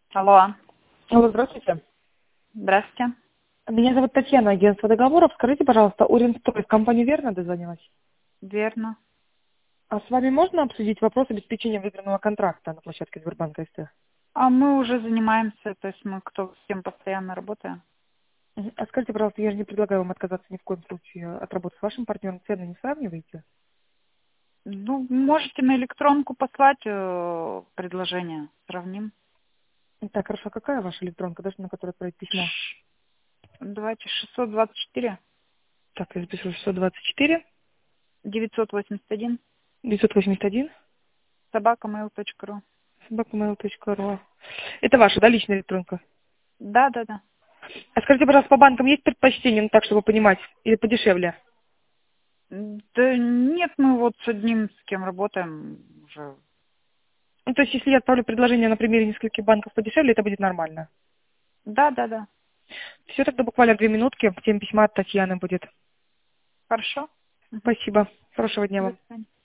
Алло, Алло, здравствуйте. здравствуйте. Меня зовут Татьяна, агентство договоров. Скажите, пожалуйста, Уренстрой в компанию верно дозвонилась? Верно. А с вами можно обсудить вопрос обеспечения выигранного контракта на площадке Сбербанка СТ? А мы уже занимаемся, то есть мы кто с кем постоянно работаем. А скажите, пожалуйста, я же не предлагаю вам отказаться ни в коем случае от работы с вашим партнером. Цены не сравниваете? Ну, можете на электронку послать предложение, сравним. Так, хорошо. Какая ваша электронка, даже на которой отправить письмо? Давайте 624 Так, я запишу 624 981 981 собакамейл.ру. собакамейл.ру. Это ваша, да, личная электронка? Да, да, да. А скажите, пожалуйста, по банкам есть предпочтение, ну так, чтобы понимать, или подешевле? Да нет, мы вот с одним, с кем работаем уже. Ну, то есть, если я отправлю предложение на примере нескольких банков подешевле, это будет нормально. Да, да, да. Все, тогда буквально 2 минутки. Тема письма от Татьяны будет. Хорошо. Мгм. Спасибо. Хорошего дня До вам. свидания.